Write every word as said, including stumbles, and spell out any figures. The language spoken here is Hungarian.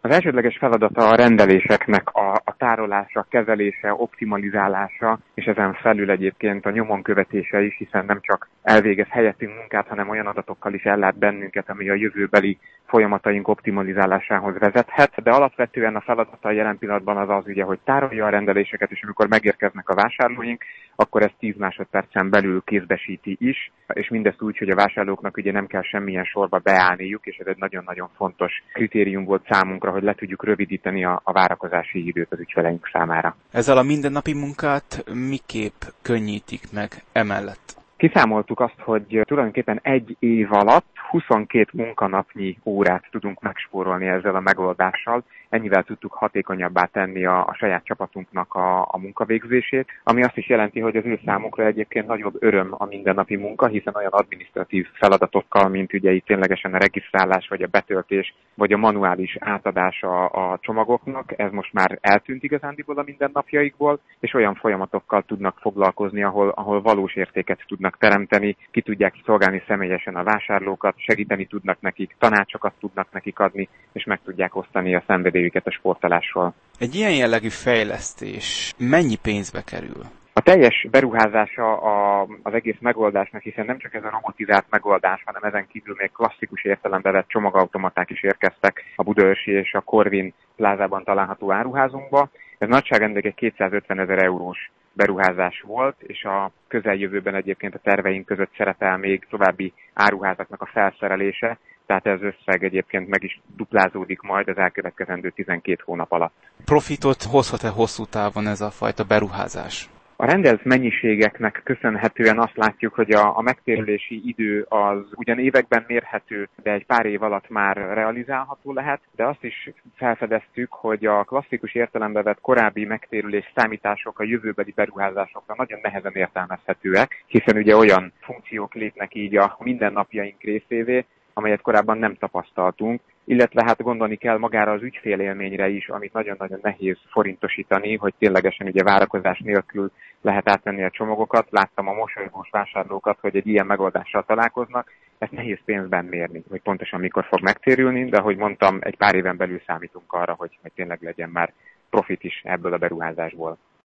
Az elsődleges feladata a rendeléseknek a, a tárolása, kezelése, optimalizálása, és ezen felül egyébként a nyomon követése is, hiszen nem csak elvégez helyettünk munkát, hanem olyan adatokkal is ellát bennünket, ami a jövőbeli folyamataink optimalizálásához vezethet, de alapvetően a feladata a jelen pillanatban az az ugye, hogy tárolja a rendeléseket, és amikor megérkeznek a vásárlóink, akkor ezt tíz másodpercen belül kézbesíti is, és mindezt úgy, hogy a vásárlóknak ugye nem kell semmilyen sorba beállniuk, és ez egy nagyon-nagyon fontos kritérium volt számunkra, hogy le tudjuk rövidíteni a, a várakozási időt az ügyfeleink számára. Ezzel a mindennapi munkát miképp könnyítik meg emellett? Kiszámoltuk azt, hogy tulajdonképpen egy év alatt huszonkét munkanapnyi órát tudunk megspórolni ezzel a megoldással. Ennyivel tudtuk hatékonyabbá tenni a, a saját csapatunknak a, a munkavégzését, ami azt is jelenti, hogy az ő számukra egyébként nagyobb öröm a mindennapi munka, hiszen olyan adminisztratív feladatokkal, mint ugye itt ténylegesen a regisztrálás, vagy a betöltés, vagy a manuális átadása a csomagoknak, ez most már eltűnt igazándiból a mindennapjaikból, és olyan folyamatokkal tudnak foglalkozni, ahol, ahol valós értéket tudnak teremteni, ki tudják szolgálni személyesen a vásárlókat, segíteni tudnak nekik, tanácsokat tudnak nekik adni, és meg tudják osztani a szenvedélyüket a sportolásról. Egy ilyen jellegű fejlesztés mennyi pénzbe kerül? A teljes beruházása a, az egész megoldásnak, hiszen nem csak ez a robotizált megoldás, hanem ezen kívül még klasszikus értelembe vett csomagautomaták is érkeztek a Budaörsi és a Corvin plázában található áruházunkba. Ez nagyságrendileg kétszázötven ezer eurós beruházás volt, és a közeljövőben egyébként a terveink között szerepel még további áruházaknak a felszerelése, tehát ez összeg egyébként meg is duplázódik majd az elkövetkezendő tizenkét hónap alatt. Profitot hozhat-e hosszú távon ez a fajta beruházás? A rendelt mennyiségeknek köszönhetően azt látjuk, hogy a, a megtérülési idő az ugyan években mérhető, de egy pár év alatt már realizálható lehet, de azt is felfedeztük, hogy a klasszikus értelembe vett korábbi megtérülés számítások a jövőbeli beruházásokra nagyon nehezen értelmezhetőek, hiszen ugye olyan funkciók lépnek így a mindennapjaink részévé, amelyet korábban nem tapasztaltunk, illetve hát gondolni kell magára az ügyfélélményre is, amit nagyon-nagyon nehéz forintosítani, hogy ténylegesen ugye várakozás nélkül lehet átvenni a csomagokat. Láttam a mosolygós vásárlókat, hogy egy ilyen megoldással találkoznak, ezt nehéz pénzben mérni, hogy pontosan mikor fog megtérülni, de ahogy mondtam, egy pár éven belül számítunk arra, hogy, hogy tényleg legyen már profit is ebből a beruházásból.